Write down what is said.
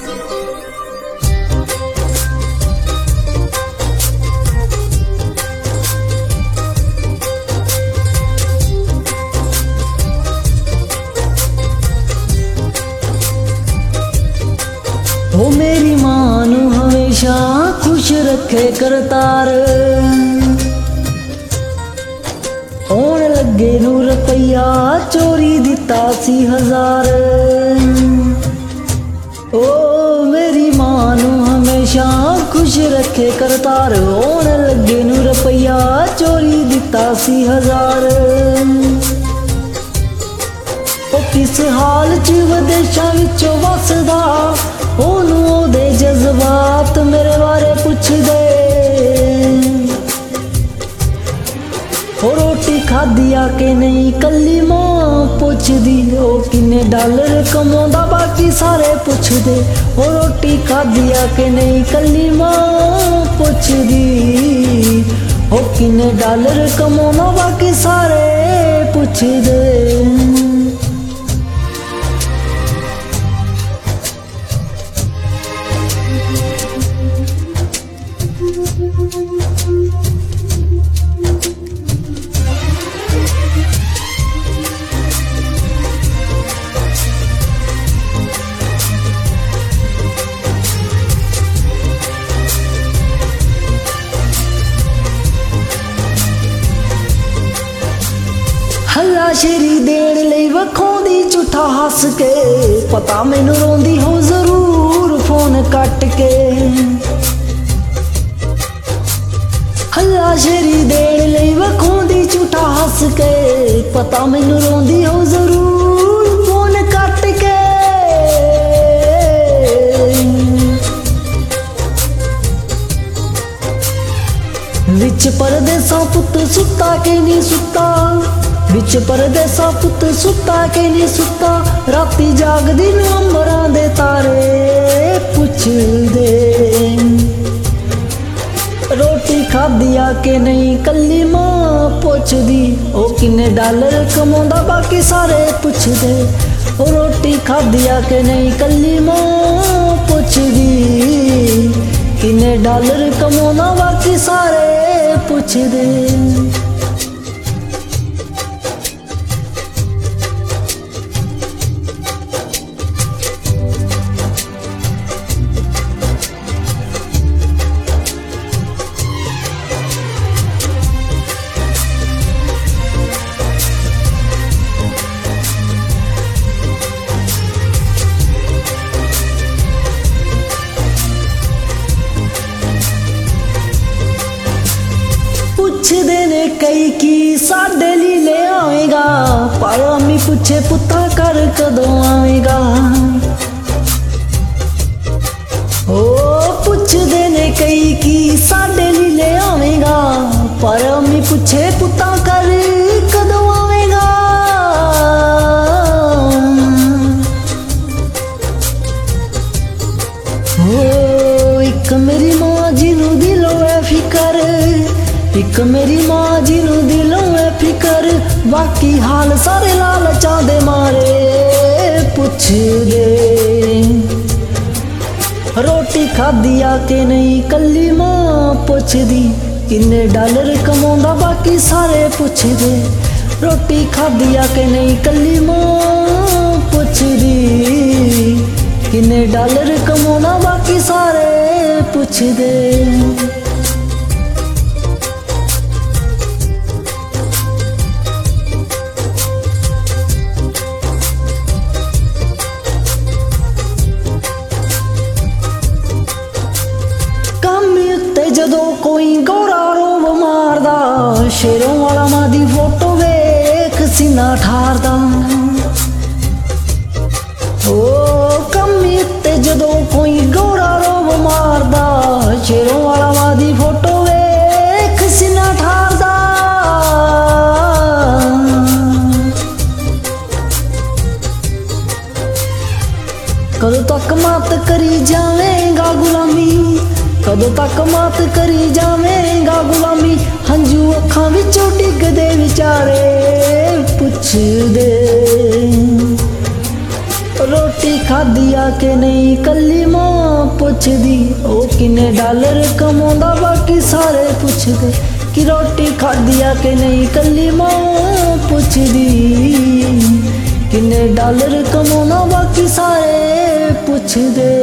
ओ मेरी मां नू हमेशा खुश रखे करतार, आउण लगे नू रुपया चोरी दिता सी 1000। ओ मेरी मां नू हमेशा खुश रखे करतार, आउण लगे नू रुपया चोरी दिता सी 1000। ओ किस हाल च विदेशां विचों वसदा, ओनू ओदे जज्बात मेरे बारे पुछदे। ओ रोटी खाधी आ के नहीं कल्ली मां पुछदी, ओ किन्ने डॉलर कमाउंदा बाकी सारे पुछदे। ओ रोटी खाधी आ के नहीं कल्ली मां पुछदी, ओ किन्ने डॉलर कमाउंदा बाकी सारे पुछदे। हल्लाशेरी देण लई वखोंदी झूठा हस के, पता मैनू रोंदी हो जरूर फोन कट के। हल्लाशेरी देण लई वखोंदी झूठा हस के, पता मैनू रोंदी हो जरूर फोन कट के। विच परदेसां पुत सुता के नहीं सुता, विच परदेसा पुत सुता के नहीं सुता, राती जागदी नू अंबरां दे तारे पुछदे। रोटी खाधी आ के नहीं कल्ली मां पुछदी, ओ किन्ने डॉलर कमाउंदा बाकी सारे पुछदे। ओ रोटी खाधी आ के नहीं कल्ली मां पुछदी, किन्ने डॉलर कमाउंदा बाकी सारे पुछदे। पुछदे ने कई की साडे ली ले आवेगा, पर अम्मी पुछे पुत्ता कर कदों आवेगा। ओ पुछदे ने कई की साडे ली ले आवेगा, पर अम्मी पुछे पुत्ता कर कदों आवेगा। ओ एक मेरी मां जी नू दिलों है फिकर, एक मेरी मां जी नू दिलों है फिकर, बाकी हाल सारे लालचां दे मारे पुछदे। रोटी खाधी आ के नहीं कल्ली मां पुछदी, किन्ने डॉलर कमाउंदा बाकी सारे पुछदे। रोटी खाधी आ के नहीं कल्ली मां पुछदी, किन्ने डॉलर कमाउंदा बाकी सारे पुछदे। जदों कोई गौरा रोब मारदा, शेरों वाला मां दी फोटो वेख सीना ठारदा। ओ कम्मी ते जदों कोई गौरा रोब मारदा, शेरों वाला मां दी फोटो वेख सीना ठारदा। कदों तक मात करी जावेगा गुलामी, कदों तक मात करी जावेगा गुलामी, हंजू अखां विचों डिगदे विचारे पुछदे। रोटी ਖਾਧੀ ਆ ਕਿ ਨਹੀਂ ਕੱਲੀ ਮਾਂ ਪੁੱਛਦੀ ਉਹ ਕਿੰਨੇ ਡਾਲਰ ਕਮਾਉਂਦਾ ਬਾਕੀ ਸਾਰੇ ਪੁੱਛਦੇ ਕਿ ਰੋਟੀ ਖਾਧੀ ਆ ਕਿ ਨਹੀਂ ਕੱਲੀ ਮਾਂ ਪੁੱਛਦੀ ਕਿੰਨੇ ਡਾਲਰ ਕਮਾਉਂਦਾ ਬਾਕੀ ਸਾਰੇ ਪੁੱਛਦੇ